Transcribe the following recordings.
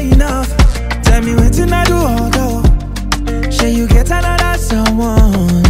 enough. Tell me what I do, although. Shall you get another someone?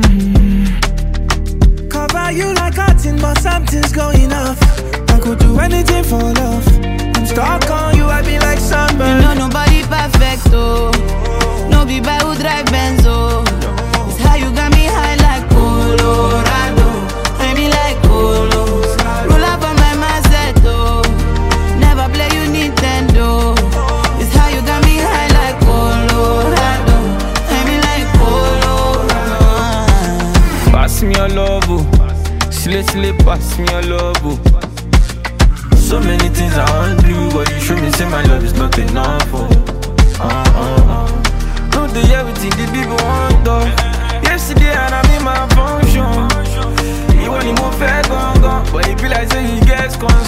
Cover you like cotton, but something's going off. I could do anything for love. I'm stuck on you, I be like sunburn. You know nobody perfect, oh. No be by who drive Benz, oh. It's how you got me high like Colorado. I be like Colos. Roll up on my Masetto. Never play you Nintendo. It's how you got me high like Colorado. I be like Colorado. Pass me your love, oh. Slay, pass me your love, oh. So many things I want to do, but you show me say my love is not enough, oh. No, the everything the people want, though. Yesterday and I'm in my function. You want to move fair, gone, but it be like say he gets con.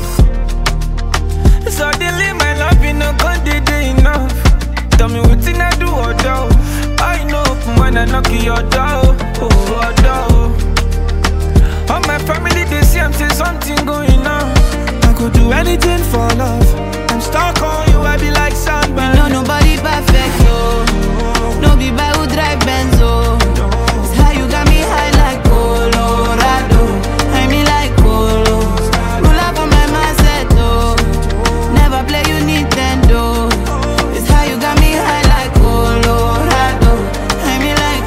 Suddenly my love in no good day enough. Tell me what thing I do or do. I know when I knock your door, oh, door. All my family they see I'm say something going on. I could do anything for love. I'm stuck on you, I be like sunburn. You know nobody perfect, oh. No be by who drive Benz, oh. It's how you got me high like Colorado. I me like Colos. Roll up on my Masetto. Never play you Nintendo. It's how you got me high like Colorado. I me like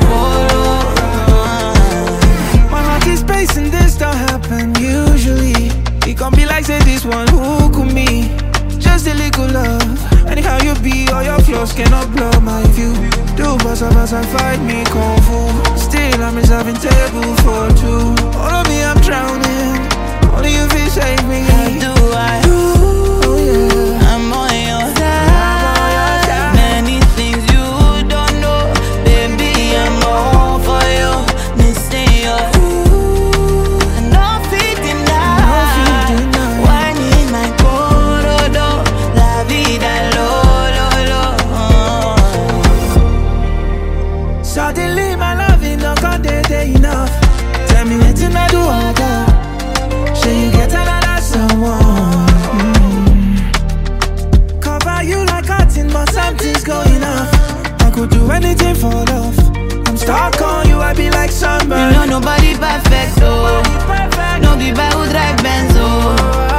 Colos. My heart is pacing, this don't happen usually. It can be like say this one, who could me? Just a little love. Anyhow you be, all your flaws cannot blow my view. Do basa fight me kung fu. Still I'm reserving table for two. All of me I'm drowning. Only you feel save me. How do I? Oh yeah. I'm on your side. Many things you don't know, baby. I'm all for you. Missing you. No fit deny. One in my corridor. La vida lo. Suddenly my love is not gone day enough. Tell me what I do, although. Shall you get another someone? Cover you like cotton, but something's going off. I could do anything for love. I'm stuck on you, I be like sunburn. You know nobody perfect, oh. No be by who drive Benz, oh.